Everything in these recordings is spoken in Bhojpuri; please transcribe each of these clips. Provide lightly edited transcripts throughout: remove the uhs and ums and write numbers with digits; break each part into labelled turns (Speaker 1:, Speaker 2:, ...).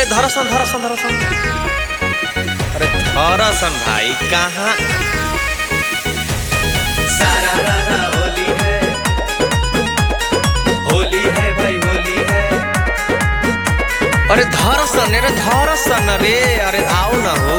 Speaker 1: अरे धरसन धरसन धरसन, अरे धरसन भाई कहाँ।
Speaker 2: सारा रारा होली है, होली है भाई होली है।
Speaker 1: अरे धरसन रे, अरे आओ ना हो।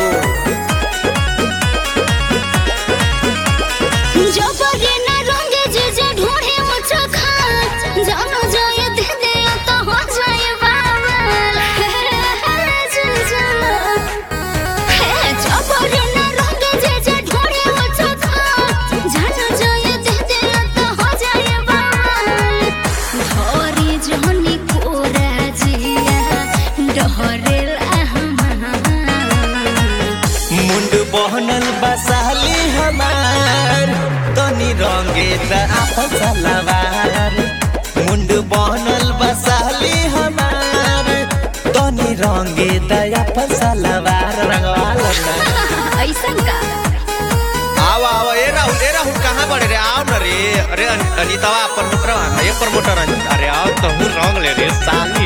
Speaker 2: मुंड बहनल बसाली हमार तनी रंगे आपन सलवार। मुंड बहनल बसाली हमार तनी रंगे आपन सलवार। रंगवाल
Speaker 3: ऐसा का
Speaker 1: आओ आओ, ए राहुल कहाँ बड़े रे, आओ न रे। अरे अनितावा अपन ये प्रमोटर अरे आओ तो हूँ रंग ले रे साली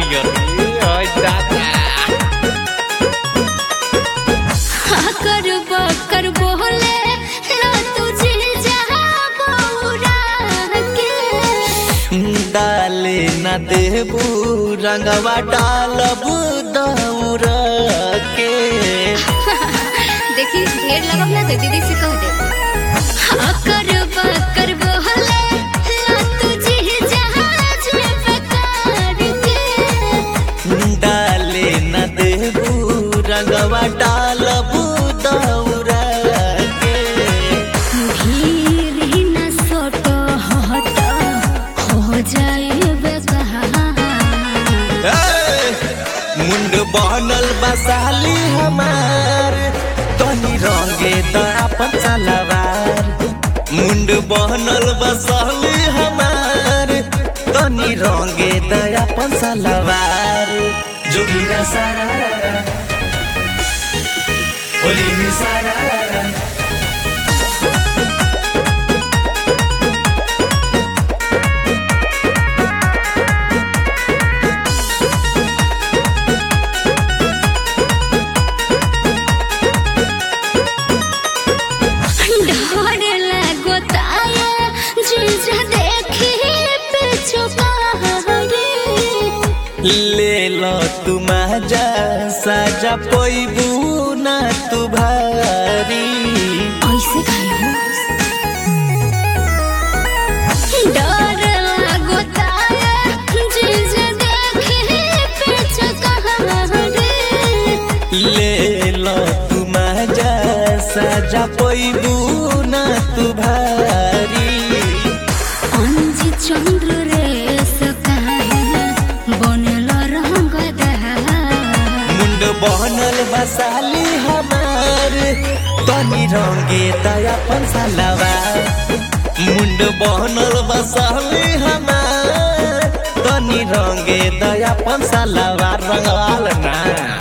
Speaker 3: कर बोले लो तुझे जहाँ बोरा के
Speaker 2: डाले न देबू रंगवा डालबू दौरा के।
Speaker 3: देखी ढेर लगब ना तो दीदी से कह दे। कर बोले लो तुझे जहाज में पकड़ के
Speaker 2: डाले न देबू रंगवा डालबू दौरा के।
Speaker 3: भीड़ ही न सोटो हट हो जाए बेकहा।
Speaker 2: मुंड बहनल बसाली हमार तनी रंगे त आपन सलवार। मुंड बहनल बसाली हमार तनी रंगे त आपन सलवार। जोगिरा सारा होली में सारा ले लो तुम जा साजा पोइबू ना तू भारी।
Speaker 3: ऐसे खाए डर लागो ताया जीजा देखे पीछे कहाँ रे।
Speaker 2: ले लो तुम जा साजा पोइबू ना तू भारी।
Speaker 3: अंजी चंद्र रे
Speaker 2: बहनल बसाली हमार तनी रंगे आपन सलवार। मुंड बहनल बसाली हमार तनी रंगे आपन सलवार। रंगवाल ना।